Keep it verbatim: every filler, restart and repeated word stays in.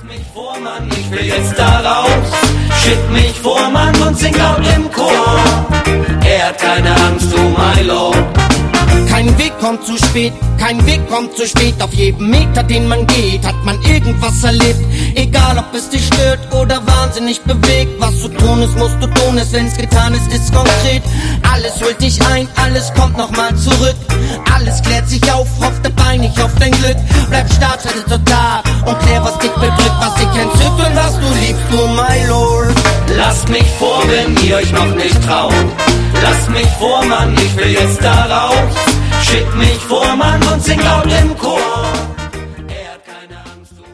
mich vor, Mann, ich will jetzt da raus. Schick mich vor, Mann, und sing laut im Chor. Er hat keine Angst, oh my Lord. Kein Weg kommt zu spät, kein Weg kommt zu spät. Auf jedem Meter, den man geht, hat man irgendwas erlebt. Egal, ob es dich stört oder wahnsinnig bewegt. Was zu tun ist, musst du tun, es wenn's getan ist, ist konkret. Alles holt dich ein, alles kommt nochmal zurück. Alles klärt sich auf, hoff dabei nicht auf dein Glück. Bleib stark, schreite total und klär, was dich bedrückt. Was dich entzückt und was du liebst, du my Lord. Lasst mich vor, wenn ihr euch noch nicht traut. Lasst mich vor, Mann, ich will jetzt da raus. Schick mich vor, Mann, und sing laut im Chor.